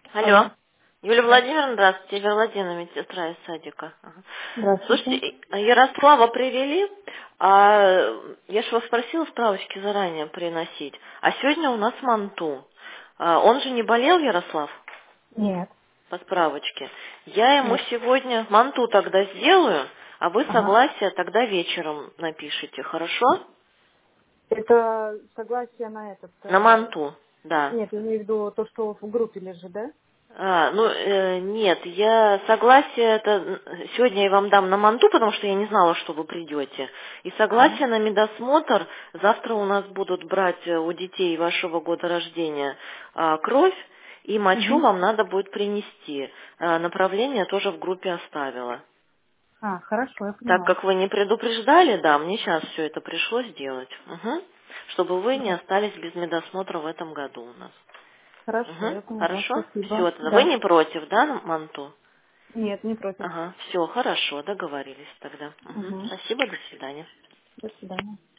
Алло. Алло. Юлия Да. Владимировна, здравствуйте. Вера Владимировна, медсестра из садика. Ага. Здравствуйте. Слушайте, Ярослава привели, а я же вас просила справочки заранее приносить. А сегодня у нас Манту. Он же не болел, Ярослав, Нет. по справочке. Я ему Нет. сегодня Манту тогда сделаю, а вы Ага. согласие тогда вечером напишите, хорошо? Это согласие на этот... На Манту, да. Нет, я имею в виду то, что в группе лежит, да? Нет, я согласие это сегодня я вам дам на Манту, потому что я не знала, что вы придете. И Ага. согласие на медосмотр. Завтра у нас будут брать у детей вашего года рождения кровь, и мочу Угу. вам надо будет принести. Направление тоже в группе оставила. Хорошо, я Так поняла. как вы не предупреждали, да, мне сейчас все это пришлось сделать. Мгм. Чтобы вы не Да. остались без медосмотра в этом году у нас. Хорошо, Угу. я поняла. Хорошо? Спасибо. Все, тогда вы Да. не против, да, Манту? Нет, не против. Ага, все, хорошо, договорились тогда. Мгм. Угу. Спасибо, до свидания. До свидания.